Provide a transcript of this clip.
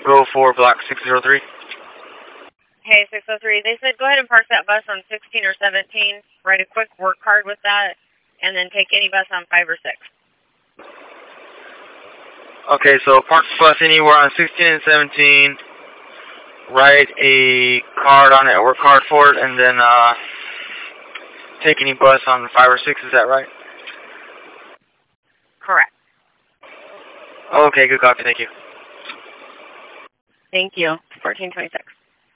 go for block 603. Hey, 603, they said go ahead and park that bus on 16 or 17, write a quick work card with that, and then take any bus on 5 or 6. Okay, so park the bus anywhere on 16 and 17, write a card on it, a work card for it, and then take any bus on 5 or 6, is that right? Correct. Okay, good copy, thank you. Thank you. 1426.